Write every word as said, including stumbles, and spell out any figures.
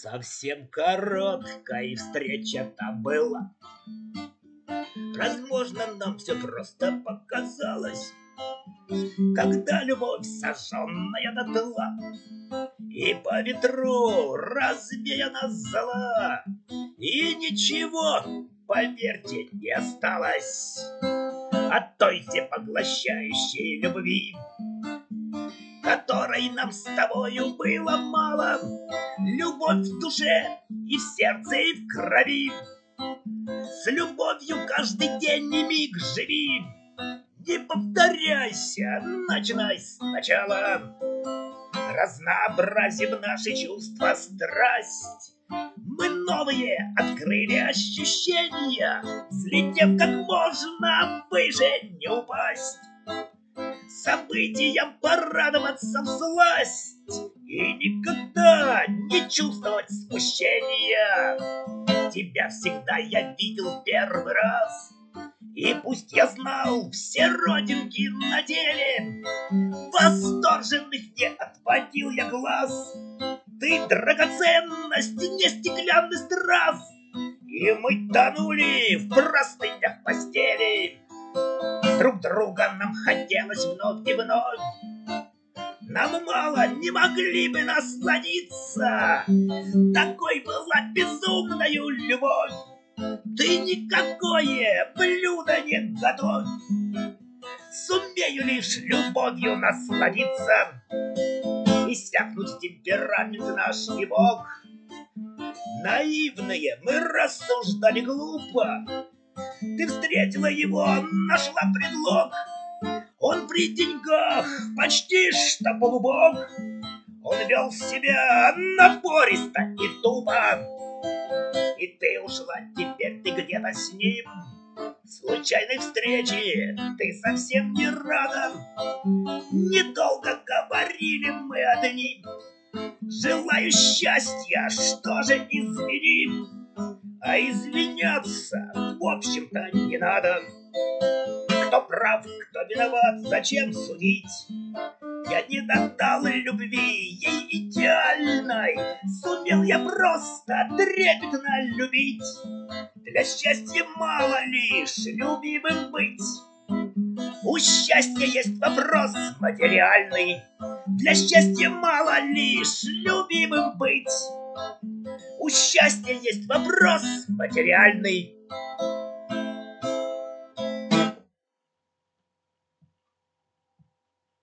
Совсем короткая встреча-то была. Возможно, нам все просто показалось, когда любовь, сожженная дотла, и по ветру развеяна зола, и ничего, поверьте, не осталось от той всепоглощающей любви, которой нам с тобою было мало. Любовь в душе и в сердце, и в крови. С любовью каждый день и миг живи. Не повторяйся, начинай сначала. Разнообразим наши чувства, страсть. Мы новые открыли ощущения, взлетев как можно выше, не упасть. Событиям порадоваться всласть и никогда не чувствовать смущения. Тебя всегда я видел первый раз, и пусть я знал все родинки на теле, восторженных не отводил я глаз. Ты драгоценность, не стеклянный страз, и мы тонули в простынях постели. Друг друга нам хотелось вновь и вновь. Нам мало, не могли бы насладиться. Такой была безумною любовь. Ты никакое блюдо не готовь. Сумею лишь любовью насладиться. Иссякнуть темперамент наш не мог. Наивные мы рассуждали глупо. Ты встретила его, нашла предлог. Он при деньгах почти что полубог. Он вел себя напористо и тупо. И ты ушла, теперь ты где-то с ним. Случайной встречи ты совсем не рада. Недолго говорили мы одни. Желаю счастья, что же извини. А извиняться, в общем-то, не надо. Кто прав, кто виноват, зачем судить? Я не додал любви ей идеальной. Сумел я просто трепетно любить. Для счастья мало лишь любимым быть. У счастья есть вопрос материальный. Для счастья мало лишь любимым быть. У счастья есть вопрос материальный.